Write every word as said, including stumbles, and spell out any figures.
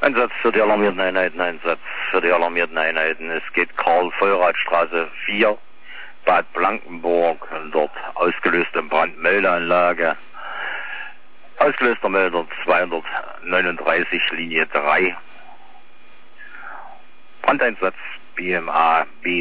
Einsatz für die alarmierten Einheiten, Einsatz für die alarmierten Einheiten. Es geht Karl-Vollrath-Straße vier, Bad Blankenburg, dort ausgelöste Brandmeldeanlage. Ausgelöster Melder zweihundertneununddreißig, Linie drei. Brandeinsatz B M A B